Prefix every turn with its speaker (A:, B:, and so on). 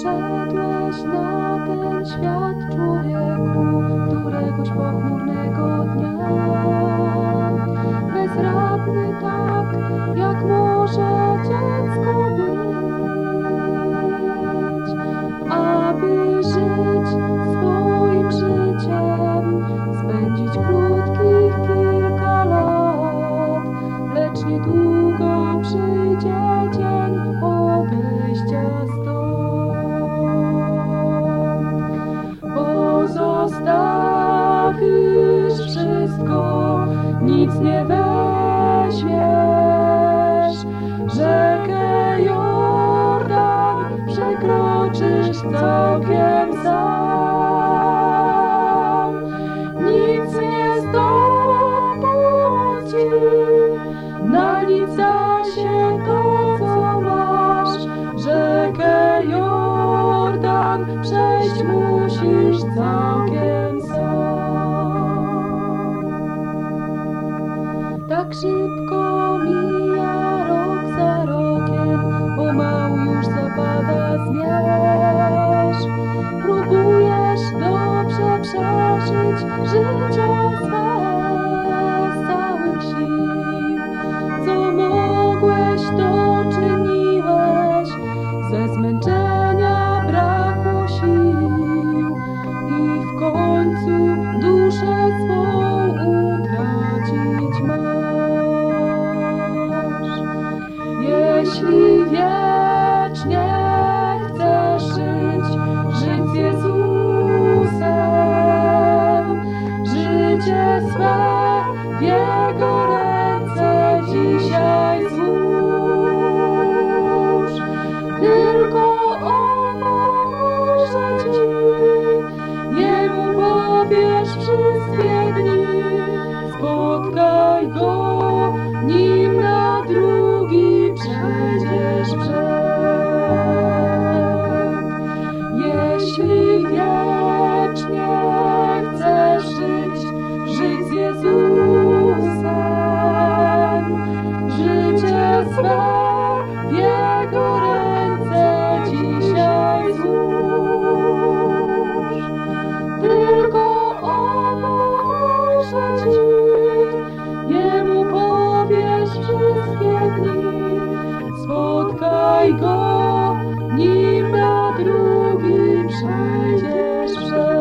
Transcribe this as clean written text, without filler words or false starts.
A: Przyszedłeś na ten świat, człowieku, któregoś pochmurnego dnia. Bezradny tak, jak może dziecko być, aby żyć swoim życiem, spędzić krótkich kilka lat, lecz niedługo przyjdzie dzień odejścia stąd. Pozostawisz wszystko, nic nie weźmiesz, rzekę Jordan przekroczysz całkiem sam. Nic nie zdobądź ci, na nic da się to, co masz. Rzekę Jordan przejść musisz całkiem sam. Tak szybko mija rok za rokiem, pomału już zapada zmierzch. Próbujesz dobrze przeżyć życie swe z całych sił. Co mogłeś, to czyniłeś, ze zmęczenia brakło sił i w końcu duszę swą utracić masz. Jeśli wiecznie chcesz żyć z Jezusem, życie swe w Jego ręce dzisiaj złóż. Tylko On pomoże ci, Jemu powiesz wszystkie dni. Spotkaj Go, nim na drugi przejdziesz brzeg. Jeśli wiecznie chcesz żyć z Jezusem, życie swe w Jego ręce dzisiaj złóż. Tylko On pomoże ci, Jemu powiesz wszystkie dni. Spotkaj Go, nim na drugi przejdziesz brzeg.